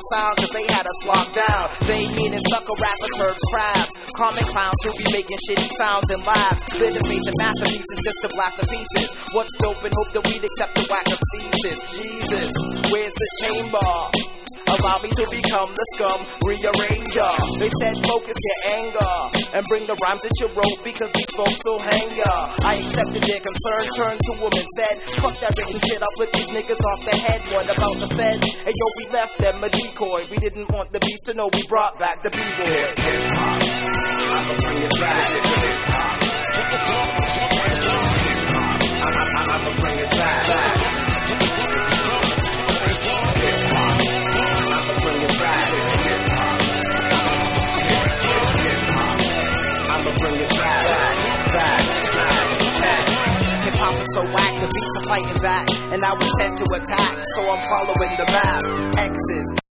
sound cause they had us locked down. They meaning sucker rappers, herbs, crabs, comic clowns who be making shitty sounds and laughs. Bitter facing masterpieces just to blast the pieces. What's dope and hope that we'd accept the whack of thesis. Jesus, where's the chamber? Allow me to become the scum rearranger. They said focus your anger and bring the rhymes that you wrote because these folks will hang ya. I accepted their concern, turned to them and said, fuck that written shit, I'll flip these niggas off the head. One about the fed, and yo, we left them a decoy. We didn't want the beast to know we brought back the B-boy. I'ma bring it back. I'ma bring it back. So whack, the beats are fighting back, and I was sent to attack, so I'm following the map. X's